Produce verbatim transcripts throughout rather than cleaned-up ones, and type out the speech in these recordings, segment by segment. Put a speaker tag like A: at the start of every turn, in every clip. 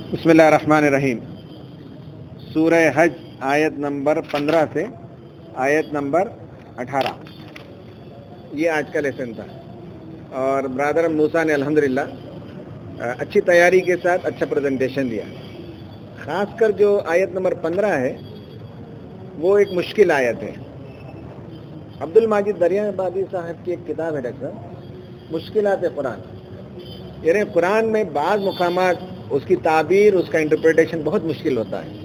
A: بسم اللہ الرحمن الرحیم. سورہ حج آیت نمبر پندرہ سے آیت نمبر اٹھارہ یہ آج کا لیسن تھا. اور برادر موسیٰ نے الحمدللہ اچھی تیاری کے ساتھ اچھا پریزنٹیشن دیا. خاص کر جو آیت نمبر پندرہ ہے وہ ایک مشکل آیت ہے. عبد الماجد دریا بادی صاحب کی ایک کتاب ہے ڈاکٹر صاحب, مشکلات قرآن. یعنی قرآن میں بعض مقامات اس کی تعبیر, اس کا انٹرپریٹیشن بہت مشکل ہوتا ہے,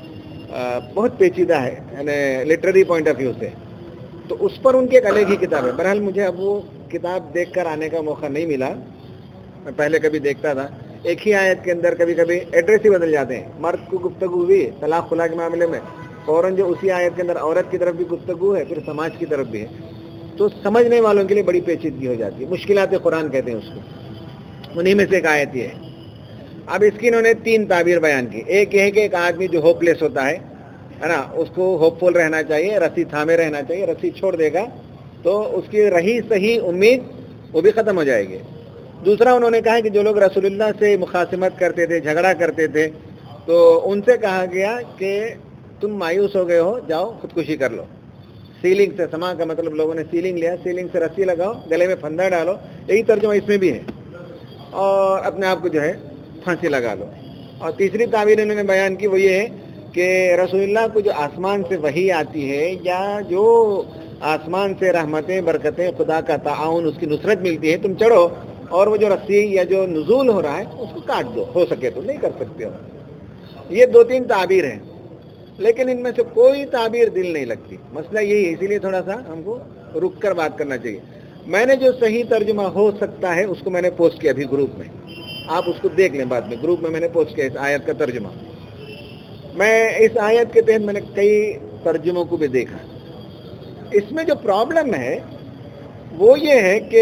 A: بہت پیچیدہ ہے یعنی لٹریری پوائنٹ آف ویو سے. تو اس پر ان کی ایک الگ ہی کتاب ہے. بہرحال مجھے اب وہ کتاب دیکھ کر آنے کا موقع نہیں ملا. میں پہلے کبھی دیکھتا تھا, ایک ہی آیت کے اندر کبھی کبھی ایڈریس ہی بدل جاتے ہیں. مرد کو گفتگو ہوئی طلاق خلا کے معاملے میں, فوراً جو اسی آیت کے اندر عورت کی طرف بھی گفتگو ہے, پھر سماج کی طرف بھی ہے. تو سمجھنے والوں کے لیے بڑی پیچیدگی ہو جاتی ہے. مشکلات قرآن کہتے ہیں اس کو. انہیں میں سے ایک آیت یہ ہے. اب اس کی انہوں نے تین تعبیر بیان کی. ایک یہ ہے کہ ایک آدمی جو ہوپ لیس ہوتا ہے ہے نا, اس کو ہوپ فل رہنا چاہیے, رسی تھامے رہنا چاہیے. رسی چھوڑ دے گا تو اس کی رہی صحیح امید وہ بھی ختم ہو جائے گی. دوسرا انہوں نے کہا کہ جو لوگ رسول اللہ سے مخاصمت کرتے تھے, جھگڑا کرتے تھے, تو ان سے کہا گیا کہ تم مایوس ہو گئے ہو, جاؤ خودکشی کر لو. سیلنگ سے, سما کا مطلب لوگوں نے سیلنگ لیا, سیلنگ سے رسی لگاؤ, گلے میں پھندا ڈالو. یہی ترجمہ اس میں بھی ہے. اور اپنے آپ کو جو ہے پھانسی لگا لو. اور تیسری تعبیر انہوں نے بیان کی وہ یہ ہے کہ رسول اللہ کو جو آسمان سے وحی آتی ہے, یا جو آسمان سے رحمتیں برکتیں خدا کا تعاون, اس کی نصرت ملتی ہے, تم چڑھو اور وہ جو رسی یا جو نزول ہو رہا ہے اس کو کاٹ دو. ہو سکے تو, نہیں کر سکتے ہو. یہ دو تین تعبیر ہیں, لیکن ان میں سے کوئی تعبیر دل نہیں لگتی. مسئلہ یہی ہے, اسی لیے تھوڑا سا ہم کو رک کر بات کرنا چاہیے. میں نے جو صحیح ترجمہ ہو سکتا ہے اس کو میں نے پوسٹ کیا ابھی گروپ میں, آپ اس کو دیکھ لیں بعد میں. گروپ میں میں نے پوسٹ کیا اس آیت کا ترجمہ. میں اس آیت کے تحت میں نے کئی ترجموں کو بھی دیکھا. اس میں جو پرابلم ہے وہ یہ ہے کہ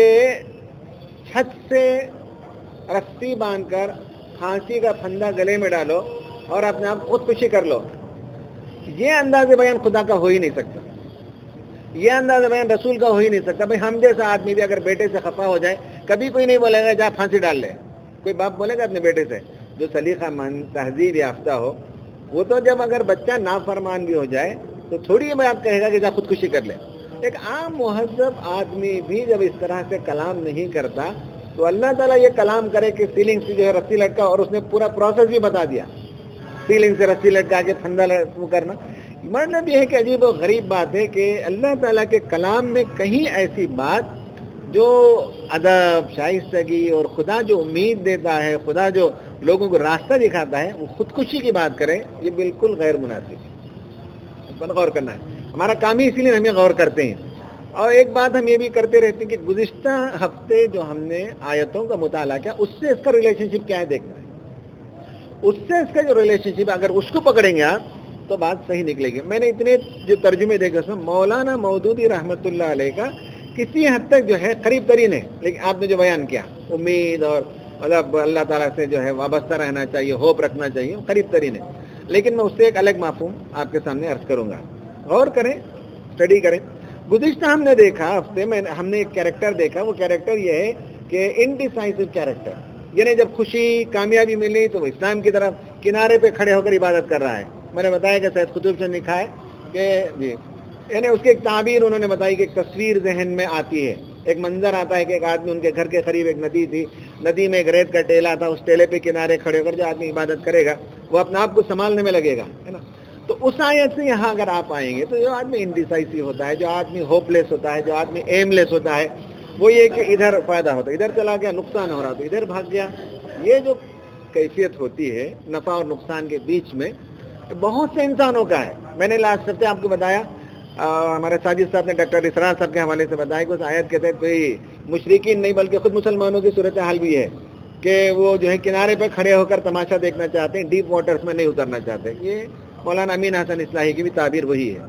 A: چھت سے رسی باندھ کر پھانسی کا پھندا گلے میں ڈالو اور اپنے آپ خودکشی کر لو, یہ انداز بیان خدا کا ہو ہی نہیں سکتا. یہ انداز بیان رسول کا ہو ہی نہیں سکتا. بھائی ہم جیسا آدمی بھی اگر بیٹے سے خفا ہو جائے, کبھی کوئی نہیں بولے گا جا پھانسی ڈال لے. کوئی باپ بولے گا اپنے بیٹے سے جو سلیقہ مند تہذیب یافتہ ہو؟ وہ تو جب اگر بچہ نافرمان بھی ہو جائے تو تھوڑی یہ بات کہے گا کہ جا خودکشی کر لے. ایک عام مہذب آدمی بھی جب اس طرح سے کلام نہیں کرتا تو اللہ تعالیٰ یہ کلام کرے کہ سیلنگ سے جو ہے رسی لٹکا, اور اس نے پورا پروسیس بھی بتا دیا, سیلنگ سے رسی لٹکا کے پھندا کرنا. مطلب یہ ہے کہ عجیب و غریب بات ہے کہ اللہ تعالیٰ کے کلام میں کہیں ایسی بات جو ادب, شائستگی اور خدا جو امید دیتا ہے, خدا جو لوگوں کو راستہ دکھاتا ہے, وہ خودکشی کی بات کرے, یہ بالکل غیر مناسب ہے. اس پر غور کرنا ہے. ہمارا کام ہی اسی لیے ہم یہ غور کرتے ہیں. اور ایک بات ہم یہ بھی کرتے رہتے ہیں کہ گزشتہ ہفتے جو ہم نے آیتوں کا مطالعہ کیا, اس سے اس کا ریلیشن شپ کیا ہے دیکھنا ہے. اس سے اس کا جو ریلیشن شپ, اگر اس کو پکڑیں گے آپ تو بات صحیح نکلے گی. میں نے اتنے جو ترجمے دیکھے اس میں مولانا مودودی رحمۃ اللہ علیہ کا کسی حد تک جو ہے قریب ترین ہے, لیکن آپ نے جو بیان کیا امید اور مطلب اللہ تعالیٰ سے جو ہے وابستہ رہنا چاہیے, ہوپ رکھنا چاہیے, قریب ترین ہے. لیکن میں اس سے ایک الگ مفہوم آپ کے سامنے عرض کروں گا. غور کریں, اسٹڈی کریں. گزشتہ ہم نے دیکھا ہفتے میں ہم نے ایک کیریکٹر دیکھا. وہ کیریکٹر یہ ہے کہ انڈیسائسو کیریکٹر, یعنی جب خوشی کامیابی ملی تو وہ اسلام کی طرف کنارے پہ کھڑے ہو کر عبادت کر رہا ہے. میں نے بتایا کہ سید قطب سے لکھا ہے کہ جی, یعنی اس کی ایک تعبیر انہوں نے بتائی کہ ایک تصویر ذہن میں آتی ہے. ایک منظر آتا ہے کہ ایک آدمی, ان کے گھر کے قریب ایک ندی تھی, ندی میں ایک ریت کا ٹیلا تھا, اس ٹیلے پہ کنارے کھڑے ہو کر جو آدمی عبادت کرے گا وہ اپنے آپ کو سنبھالنے میں لگے گا, ہے نا. تو اس آیت سے یہاں اگر آپ آئیں گے تو جو آدمی انڈیسائسو ہوتا ہے, جو آدمی ہوپ لیس ہوتا ہے, جو آدمی ایم لیس ہوتا ہے, وہ یہ کہ ادھر فائدہ ہوتا ہے, ادھر چلا گیا نقصان ہو رہا تو ادھر بھاگ گیا. یہ جو کیفیت ہوتی ہے نفع اور نقصان کے بیچ میں, بہت سے انسانوں کا ہے. میں نے لاسٹ ہفتے آپ کو بتایا, ہمارے ساجد صاحب نے ڈاکٹر اسرار صاحب کے حوالے سے بتایا کہ اس آیت کے تحت کوئی مشرکین نہیں بلکہ خود مسلمانوں کی صورتحال بھی ہے کہ وہ جو ہے کنارے پہ کھڑے ہو کر تماشا دیکھنا چاہتے ہیں, ڈیپ واٹرز میں نہیں اترنا چاہتے. یہ مولانا امین حسن اصلاحی کی بھی تعبیر وہی ہے.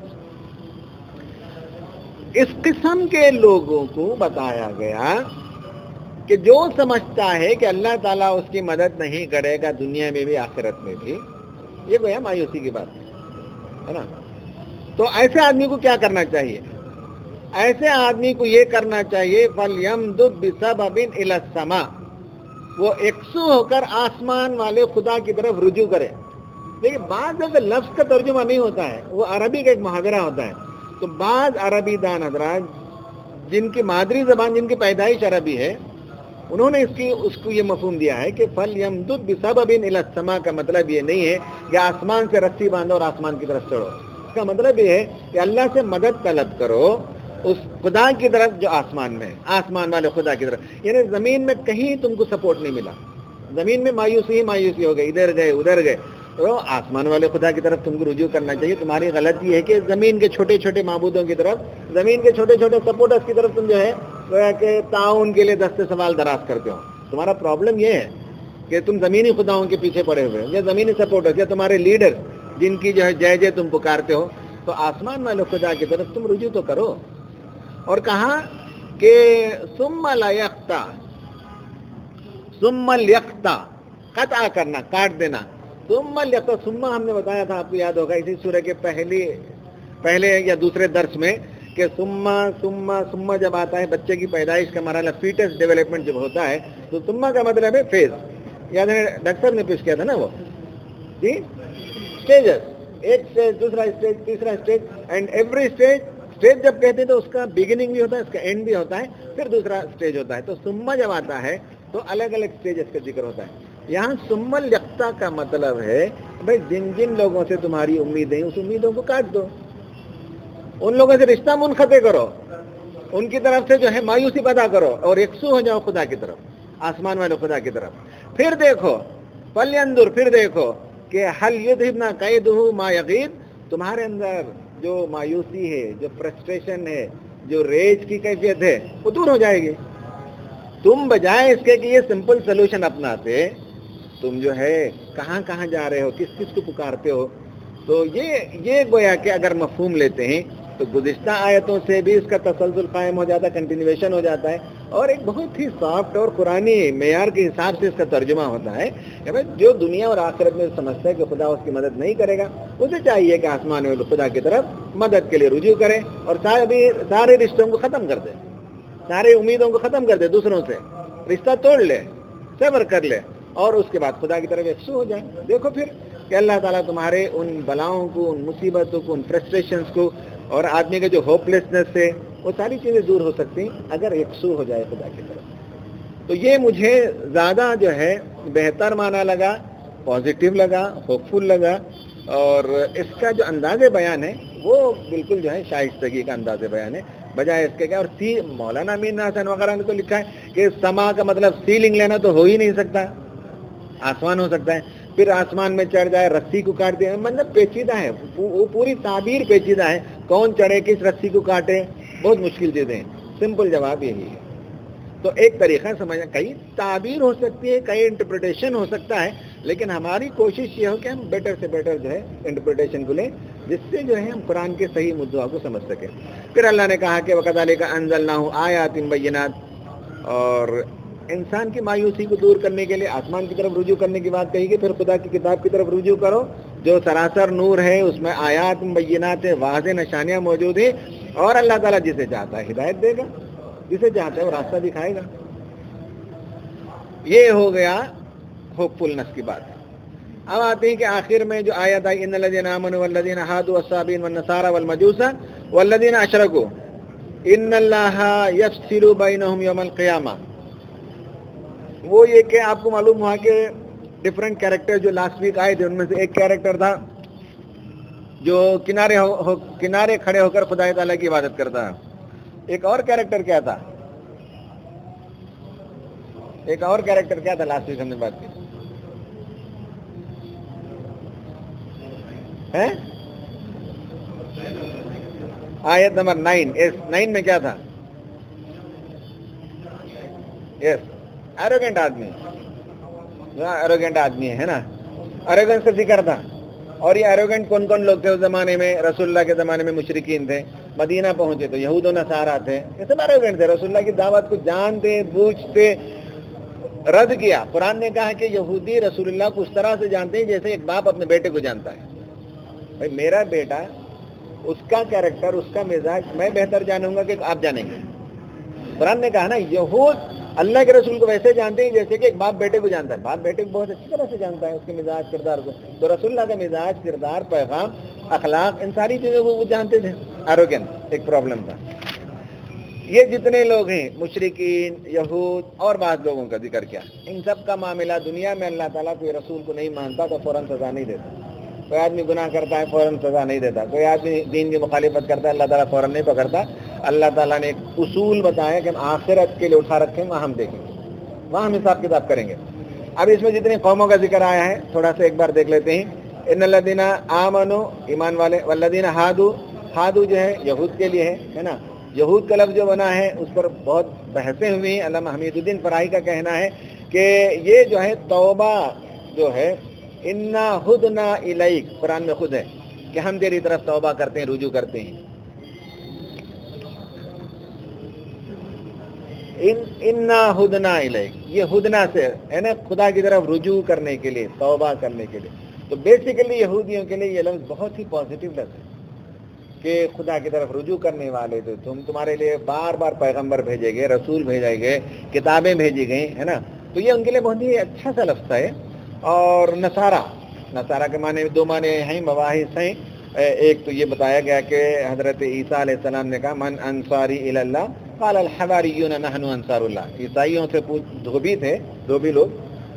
A: اس قسم کے لوگوں کو بتایا گیا کہ جو سمجھتا ہے کہ اللہ تعالیٰ اس کی مدد نہیں کرے گا دنیا میں بھی آخرت میں بھی, یہ گویا مایوسی کی بات ہے نا. تو ایسے آدمی کو کیا کرنا چاہیے؟ ایسے آدمی کو یہ کرنا چاہیے فَلْيَمْدُدْ بِسَبَبٍ إِلَى السَّمَاءِ, وہ یکسو ہو کر آسمان والے خدا کی طرف رجوع کرے. لیکن بعض جب لفظ کا ترجمہ نہیں ہوتا ہے, وہ عربی کا ایک محاورہ ہوتا ہے, تو بعض عربی دان حضرات جن کی مادری زبان, جن کی پیدائش عربی ہے, انہوں نے اس کی اس کو یہ مفہوم دیا ہے کہ فل یمدد بسبب الی السماء کا مطلب یہ نہیں ہے کہ آسمان سے رسی باندھو اور آسمان کی طرف چڑھو. اس کا مطلب یہ ہے کہ اللہ سے مدد طلب کرو اس خدا کی طرف جو آسمان میں ہے, آسمان والے خدا کی طرف. یعنی زمین میں کہیں تم کو سپورٹ نہیں ملا, زمین میں مایوسی ہی مایوسی ہو گئی, ادھر گئے ادھر گئے, تو آسمان والے خدا کی طرف تم کو رجوع کرنا چاہیے. تمہاری غلطی ہے کہ زمین کے چھوٹے چھوٹے معبودوں کی طرف, زمین کے چھوٹے چھوٹے سپورٹرز کی طرف تم جو ہے کہ تعاون کے لیے دستے سوال دراز کرتے ہو. تمہارا پرابلم یہ ہے کہ تم زمینی خداؤں کے پیچھے پڑے ہوئے, یا زمینی سپورٹرز یا تمہارے لیڈر جن کی جو ہے جے جے تم پکارتے ہو, تو آسمان والے خدا کی طرف تم رجوع تو کرو. اور کہا کہ ثم لیقطع, ثم لیقطع قطع کرنا, کاٹ دینا. ثم لیقطع, ثم ہم نے بتایا تھا, آپ کو یاد ہوگا اسی سورہ کے پہلی پہلے یا دوسرے درس میں, کہ ثم ثم ثم جب آتا ہے بچے کی پیدائش کا مرحلہ, فیٹس ڈیولپمنٹ جب ہوتا ہے, تو ثم کا مطلب ہے فیز. یاد ہے ڈاکٹر نے پیش کیا تھا نا وہ, جی اسٹیجز, ایک اسٹیج, دوسرا اسٹیج, تیسرا stage, and every stage. Stage جب کہتے ہیں تو اس کا بگننگ بھی ہوتا ہے, اس کا اینڈ بھی ہوتا ہے, پھر دوسرا اسٹیج ہوتا ہے. تو ثم جب آتا ہے تو الگ الگ اسٹیجز کا ذکر ہوتا ہے. یہاں ثم لیقطع کا مطلب ہے بھائی جن جن لوگوں سے تمہاری امیدیں, اس امیدوں کو کاٹ دو, ان لوگوں سے رشتہ منقطع کرو, ان کی طرف سے جو ہے مایوسی پیدا کرو, اور یکسو ہو جاؤ خدا کی طرف, آسمان والے خدا کی طرف. پھر دیکھو فلینظر, پھر دیکھو کہ حل یذھبن کیدہ ما یغیظ, تمہارے اندر جو مایوسی ہے, جو فرسٹریشن ہے, جو ریج کی کیفیت ہے, وہ دور ہو جائے گی. تم بجائے اس کے کہ یہ سمپل سلوشن اپناتے, تم جو ہے کہاں کہاں جا رہے ہو, کس کس کو پکارتے ہو. تو یہ یہ گویا کہ اگر مفہوم لیتے ہیں تو گزشتہ آیتوں سے بھی اس کا تسلسل قائم ہو جاتا ہے, کنٹینیویشن ہو جاتا ہے, اور ایک بہت ہی سافٹ اور قرآنی معیار کے حساب سے اس کا ترجمہ ہوتا ہے کہ بھائی جو دنیا اور آخرت میں سمجھتا ہے کہ خدا اس کی مدد نہیں کرے گا, اسے چاہیے کہ آسمان میں خدا کی طرف مدد کے لیے رجوع کرے, اور سارے سارے رشتوں کو ختم کر دے, سارے امیدوں کو ختم کر دے, دوسروں سے رشتہ توڑ لے, صبر کر لے, اور اس کے بعد خدا کی طرف یکسو ہو جائے. دیکھو پھر کہ اللہ تعالیٰ تمہارے ان بلاؤں کو, ان مصیبتوں کو, ان فرسٹریشنز کو, اور آدمی کے جو ہوپلیسنس ہے, وہ ساری چیزیں دور ہو سکتی ہیں اگر یکسو ہو جائے خدا کی طرف. تو یہ مجھے زیادہ جو ہے بہتر معنی لگا, پازیٹیو لگا, ہوپ فل لگا, اور اس کا جو انداز بیان ہے وہ بالکل جو ہے شائستگی کا انداز بیان ہے, بجائے اس کے کیا. اور سی مولانا امین حسن وغیرہ نے تو لکھا ہے کہ سما کا مطلب سیلنگ لینا تو ہو ہی نہیں سکتا, آسمان ہو سکتا ہے, پھر آسمان میں چڑھ جائے, رسی کو کاٹ دے, مطلب پیچیدہ ہے, وہ پوری تعبیر پیچیدہ ہے, کون چڑھے, کس رسی کو کاٹے, بہت مشکل چیزیں ہیں. سمپل جواب یہی ہے. تو ایک طریقہ سمجھنا, کئی تعبیر ہو سکتی ہے, کئی انٹرپریٹیشن ہو سکتا ہے, لیکن ہماری کوشش یہ ہو کہ ہم بیٹر سے بیٹر جو ہے انٹرپریٹیشن کو لیں, جس سے جو ہے ہم قرآن کے صحیح مدعا کو سمجھ سکیں. پھر اللہ نے کہا کہ وَكَذَلِكَ أَنزَلْنَاهُ آيَاتٍ بَيِّنَاتٍ, اور انسان کی مایوسی کو دور کرنے کے لیے آسمان کی طرف رجوع کرنے کی بات کہی کہ پھر خدا کی کتاب کی طرف رجوع کرو جو سراسر نور ہے, اس میں آیات بینات ہے, واضح نشانیاں موجود ہیں, اور اللہ تعالیٰ جسے چاہتا ہے ہدایت دے گا, جسے چاہتا ہے وہ راستہ دکھائے گا. یہ ہو گیا ہوپ فلنس کی بات. اب آتے ہیں کہ آخر میں جو آیت آئی, ان الذین آمنوا والذین ہادوا والصابئین والنصارى والمجوس والذین اشرکوا ان اللہ یفصل بینہم یوم القیامہ. وہ یہ کہ آپ کو معلوم ہوا کہ ڈفرینٹ کیریکٹر جو لاسٹ ویک آئے تھے, ان میں سے ایک کیریکٹر تھا جو کنارے ہو, ہو, کنارے کھڑے ہو کر خدا تعالیٰ کی عبادت کرتا ہے. ایک اور کیریکٹر کیا تھا, ایک اور کیریکٹر کیا تھا لاسٹ ویک ہم نے بات کی ہے, آیت نمبر نائن, اس نائن میں کیا تھا, یس ایروگینٹ آدمی, ایروگینٹ آدمی ہے نا, ایروگینس کا ذکر تھا. اور یہ ایروگینٹ کون کون لوگ تھے اس زمانے میں, رسول اللہ کے زمانے میں مشرکین تھے, مدینہ پہنچے تو یہود و نصارہ تھے, یہ سب ایروگینٹ تھے, رسول اللہ کی دعوت کو جانتے بوجھتے رد کیا. قرآن نے کہا کہ یہودی رسول اللہ کو اس طرح سے جانتے ہیں جیسے ایک باپ اپنے بیٹے کو جانتا ہے. بھائی میرا بیٹا, اس کا کیریکٹر, اس کا مزاج میں بہتر جانوں گا کہ آپ جانیں گے. قرآن نے کہا نا یہود اللہ کے رسول کو ویسے جانتے ہیں جیسے کہ ایک باپ بیٹے کو جانتا ہے. باپ بیٹے کو بہت اچھی طرح سے جانتا ہے, اس کے مزاج کردار کو. تو رسول اللہ کا مزاج کردار, پیغام, اخلاق, ان ساری چیزوں کو وہ جانتے تھے. ایروگن ایک پرابلم تھا. یہ جتنے لوگ ہیں مشرکین, یہود اور بعض لوگوں کا ذکر کیا, ان سب کا معاملہ دنیا میں اللہ تعالیٰ کوئی رسول کو نہیں مانتا تو فوراً سزا نہیں دیتا. کوئی آدمی گناہ کرتا ہے فوراً سزا نہیں دیتا. کوئی آدمی دین کی مخالفت کرتا ہے اللہ تعالیٰ فوراً نہیں پکڑتا. اللہ تعالیٰ نے ایک اصول بتایا کہ ہم آخرت کے لیے اٹھا رکھیں, وہاں ہم دیکھیں گے, وہاں ہم حساب کتاب کریں گے. اب اس میں جتنی قوموں کا ذکر آیا ہے تھوڑا سا ایک بار دیکھ لیتے ہیں. ان الذین آمنوا, ایمان والے, والذین ہادو, ہادو جو ہے یہود کے لیے ہے نا. یہود کا لفظ جو بنا ہے اس پر بہت بحثیں ہوئی ہیں. علامہ حمید الدین فراہی کا کہنا ہے کہ یہ جو ہے توبہ جو ہے انا ہدنا الیک, قرآن میں خود ہے کہ ہم تیری طرف توبہ کرتے ہیں, رجوع کرتے ہیں. ان انا ہدنا الیک, یہ ہدنا سے ہے نا, خدا کی طرف رجوع کرنے کے لیے, توبہ کرنے کے لیے. تو بیسیکلی یہودیوں کے لیے یہ لفظ بہت ہی پازیٹیو لفظ ہے کہ خدا کی طرف رجوع کرنے والے تو تم, تمہارے لیے بار بار پیغمبر بھیجے گئے, رسول بھیجے گئے, کتابیں بھیجی گئی ہے نا. تو یہ ان کے لیے بہت ہی اچھا سا لفظ ہے. اور نصارہ, نصارہ کے معنی دو معنی ہیں, مباحث ہیں. ایک تو یہ بتایا گیا کہ حضرت عیسیٰ علیہ السلام نے کہا من انصاری الی اللہ قال الحواریون نحن انصار اللہ. عیسائیوں سے پوچھ, دھوبی تھے, دھوبی لوگ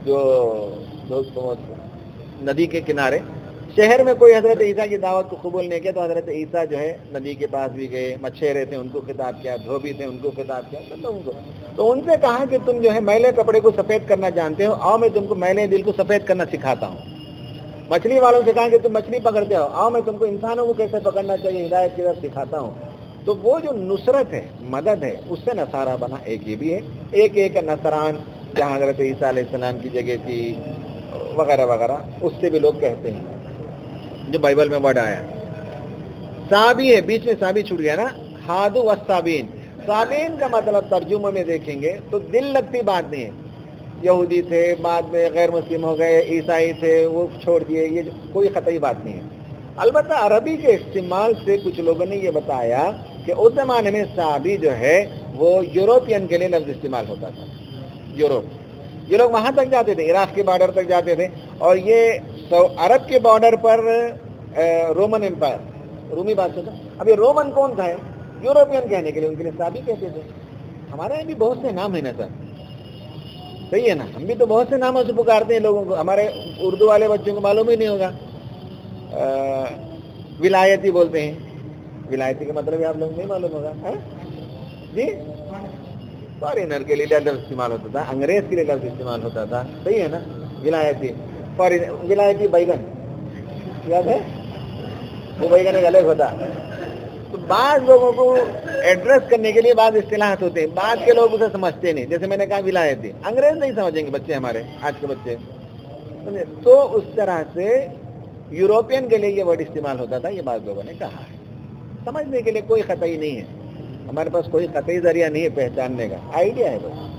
A: جو ندی کے کنارے, شہر میں کوئی حضرت عیسیٰ کی دعوت کو قبول نہیں کیا تو حضرت عیسیٰ جو ہے ندی کے پاس بھی گئے. مچھیرے تھے ان کو خطاب کیا, دھوبی تھے ان کو خطاب کیا, ان کو تو ان سے کہا کہ تم جو ہے میلے کپڑے کو سفید کرنا جانتے ہو, آؤ میں تم کو میلے دل کو سفید کرنا سکھاتا ہوں. مچھلی والوں سے کہا کہ تم مچھلی پکڑتے ہو, آؤ میں تم کو انسانوں کو کیسے پکڑنا چاہیے ہدایت کی طرف سکھاتا ہوں. تو وہ جو نصرت ہے, مدد ہے, اس سے نصارہ بنا. ایک یہ بھی ہے, ایک ایک نصران جہاں حضرت عیسیٰ علیہ السلام کی جگہ تھی وغیرہ وغیرہ, اس سے بھی لوگ کہتے ہیں جو بائبل میں ورڈ آیا. صابی ہے, بیچ میں صابی چھوٹ گیا نا, ہادو والصابین. صابین کا مطلب ترجمہ میں دیکھیں گے تو دل لگتی بات نہیں ہے. یہودی تھے, بعد میں غیر مسلم ہو گئے, عیسائی تھے, وہ چھوڑ دیے, یہ کوئی قطعی بات نہیں ہے. البتہ عربی کے استعمال سے کچھ لوگوں نے یہ بتایا کہ اس زمانے میں صحابی جو ہے وہ یوروپین کے لیے لفظ استعمال ہوتا تھا. یوروپ, یہ لوگ وہاں تک جاتے تھے, عراق کے بارڈر تک جاتے تھے. اور یہ عرب کے بارڈر پر رومن امپائر, رومی بادشاہ تھا. اب یہ رومن کون تھا, یوروپین کہنے کے لیے ان کے لیے صحابی کہتے تھے. ہمارے یہاں بھی بہت سے نام ہیں نا سر, صحیح ہے نا, ہم بھی تو بہت سے ناموں سے پکارتے ہیں لوگوں کو. ہمارے اردو والے بچوں کو معلوم ہی نہیں ہوگا. ولایتی بولتے ہیں, ولایتی کا مطلب آپ لوگوں کو نہیں معلوم ہوگا جی. فارینر کے لیے لفظ استعمال ہوتا تھا, انگریز کے لیے لفظ استعمال ہوتا تھا, صحیح ہے نا. ولایتی, ولایتی بیگن یاد ہے, وہ بیگن ایک الگ ہوتا. تو بعض لوگوں کو ایڈریس کرنے کے لیے بعض اصطلاحات ہوتے ہیں, بعض کے لوگ اسے سمجھتے نہیں. جیسے میں نے کہا ولایتی, انگریز نہیں سمجھیں گے بچے ہمارے, آج کے بچے. تو اس طرح سے یوروپین کے لیے یہ ورڈ استعمال ہوتا تھا, یہ بعض لوگوں نے کہا ہے. سمجھنے کے لیے کوئی قطعی نہیں ہے, ہمارے پاس کوئی قطعی ذریعہ نہیں ہے پہچاننے کا, آئیڈیا ہے بس.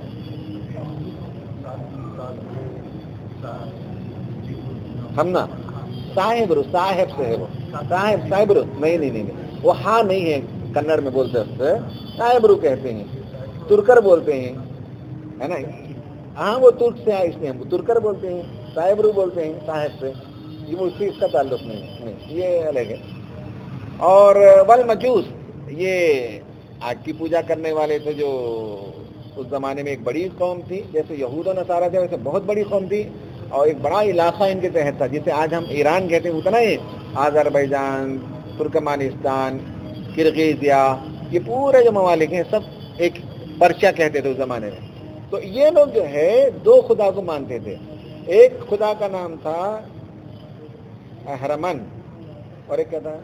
A: ہم نا صاحب رو, صاحب سے ہے وہ, صاحب صاحب رو, نہیں نہیں نہیں وہ ہاں نہیں ہے کنڑ میں بولتے ہیں, صاحب رو کہتے ہیں, ترکر بولتے ہیں, ہے نا. ہاں وہ ترک سے آئے اس لیے ہم ترکر بولتے ہیں, صاحب رو بولتے ہیں صاحب سے, یہ وہ اس کا تعلق نہیں ہے, یہ الگ ہے. اور والمجوس, یہ آگ کی پوجا کرنے والے تھے جو اس زمانے میں ایک بڑی قوم تھی. جیسے یہود و نصارہ تھے ویسے بہت بڑی قوم تھی, اور ایک بڑا علاقہ ان کے تحت تھا. جسے آج ہم ایران کہتے ہیں اتنا ہی آذربائیجان, ترکمانستان, کرغیزیا, یہ پورے جو ممالک ہیں سب ایک پرچہ کہتے تھے اس زمانے میں. تو یہ لوگ جو ہے دو خدا کو مانتے تھے. ایک خدا کا نام تھا اہرمن, اور ایک کیا تھا,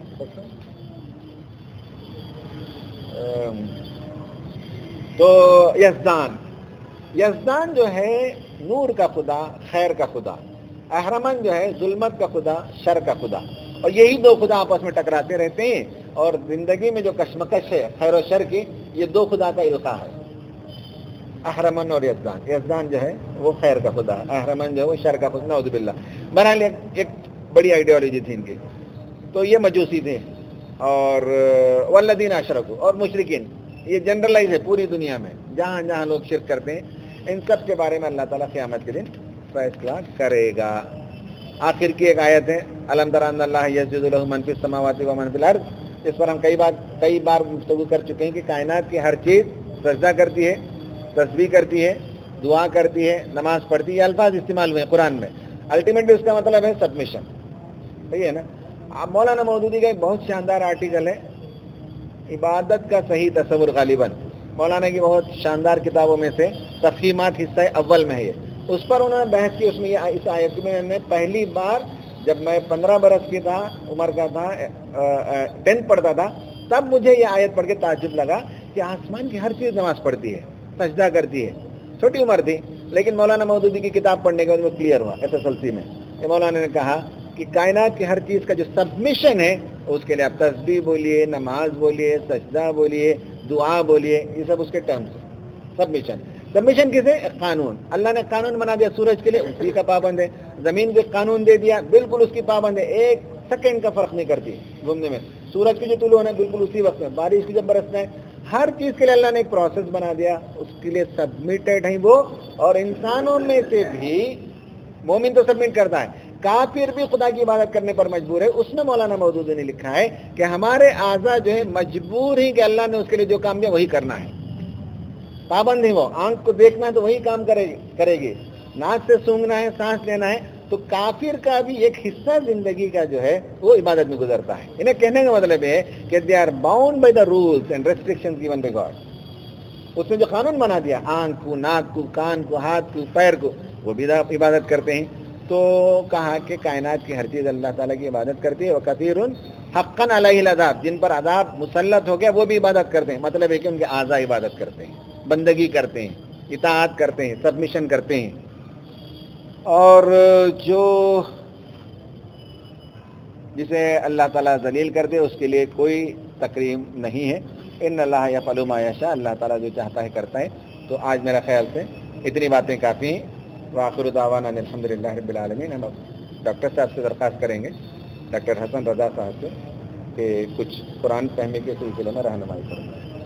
A: تو یزدان. یزدان جو ہے نور کا خدا, خیر کا خدا. اہرمن جو ہے ظلمت کا خدا, شر کا خدا. اور یہی دو خدا آپس میں ٹکراتے رہتے ہیں, اور زندگی میں جو کشمکش ہے خیر و شر کی, یہ دو خدا کا القاء ہے, اہرمن اور یزدان. یزدان جو ہے وہ خیر کا خدا, اہرمن جو ہے وہ شر کا خدا, نعوذ باللہ. بہرحال ایک بڑی آئیڈیالوجی تھی ان کی. تو یہ مجوسی تھے. اور والذین اشرکوا, اور مشرکین, یہ جنرلائز ہے پوری دنیا میں, جہاں جہاں لوگ شرک کرتے ہیں ان سب کے بارے میں اللہ تعالیٰ قیامت کے دن فیصلہ کرے گا. آخر کی ایک آیت ہے الم تر ان اللہ یسجد لہ من فی السماوات و من فی الارض. اس پر ہم کئی بار کئی بار گفتگو کر چکے ہیں کہ کائنات کی ہر چیز سجدہ کرتی ہے, تسبیح کرتی ہے, دعا کرتی ہے, نماز پڑھتی ہے. یہ الفاظ استعمال ہوئے ہیں قرآن میں. الٹیمیٹلی اس کا مطلب ہے سبمیشن. صحیح ہے نا. اب مولانا مودودی کا ایک بہت شاندار آرٹیکل ہے عبادت کا صحیح تصور. غالباً مولانا کی بہت شاندار کتابوں میں سے تفہیمات حصہ اول میں ہے یہ. اس پر انہوں نے بحث کی. اس میں یہ اس آیت میں نے پہلی بار جب میں پندرہ برس کی تھا, عمر کا تھا, ٹینتھ پڑھتا تھا, تب مجھے یہ آیت پڑھ کے تعجب لگا کہ آسمان کی ہر چیز نماز پڑھتی ہے, سجدہ کرتی ہے. چھوٹی عمر تھی لیکن مولانا مودودی کی کتاب پڑھنے کے بعد وہ کلیئر ہوا ایس ایس ایل سی میں. کہ مولانا نے کہا کہ کائنات کی ہر چیز کا جو سبمیشن ہے اس کے لیے آپ تسبیح بولیے, نماز بولیے, سجدہ بولیے, دعا بولیے, یہ سب اس کے ٹرمز ہیں. سبمیشن سبمیشن کسے؟ قانون. اللہ نے قانون بنا دیا سورج کے لیے, اسی کا پابند ہے. زمین کو قانون دے دیا, بالکل اس کی پابند ہے. ایک سیکنڈ کا فرق نہیں کرتی گھومنے میں. سورج کی جو طلوع ہونا ہے بالکل اسی وقت میں, بارش کی جب برسنا ہے, ہر چیز کے لیے اللہ نے ایک پروسیس بنا دیا, اس کے لیے سبمیٹڈ ہیں وہ. اور انسانوں میں سے بھی مومن تو سبمٹ کرتا ہے, کافر بھی خدا کی عبادت کرنے پر مجبور ہے. اس میں مولانا مودودی نے لکھا ہے کہ ہمارے اعضاء جو ہے مجبور ہی کہ اللہ نے اس کے لیے جو کام دیا وہی کرنا ہے. پابند ہے وہ. آنکھ کو دیکھنا ہے تو وہی کام کرے کرے گی, ناک سے سونگھنا ہے, سانس لینا ہے. تو کافر کا بھی ایک حصہ زندگی کا جو ہے وہ عبادت میں گزرتا ہے. انہیں کہنے کا مطلب ہے کہ they are bound by the rules and restrictions given by God. اس نے جو قانون بنا دیا, آنکھ کو, ناک کو, کان کو, ہاتھ کو, پیر کو, وہ بھی عبادت کرتے ہیں. تو کہا کہ کائنات کی ہر چیز اللہ تعالیٰ کی عبادت کرتی ہے. وَكَثِيرٌ حَقًّا عَلَيْهِ الْعَذَابُ, جن پر عذاب مسلط ہو گیا وہ بھی عبادت کرتے ہیں. مطلب ہے کہ ان کے اعضاء عبادت کرتے ہیں, بندگی کرتے ہیں, اطاعت کرتے ہیں, سبمیشن کرتے ہیں. اور جو جسے اللہ تعالیٰ ذلیل کر دے اس کے لیے کوئی تکریم نہیں ہے. ان اللہ یفعل ما یشاء, اللہ تعالیٰ جو چاہتا ہے کرتا ہے. تو آج میرا خیال سے اتنی باتیں کافی ہیں. وآخر دعوانا الحمد للہ رب العالمین. ہم ڈاکٹر صاحب سے درخواست کریں گے, ڈاکٹر حسن رضا صاحب سے, کہ کچھ قرآن فہمی کے سلسلے میں رہنمائی کریں.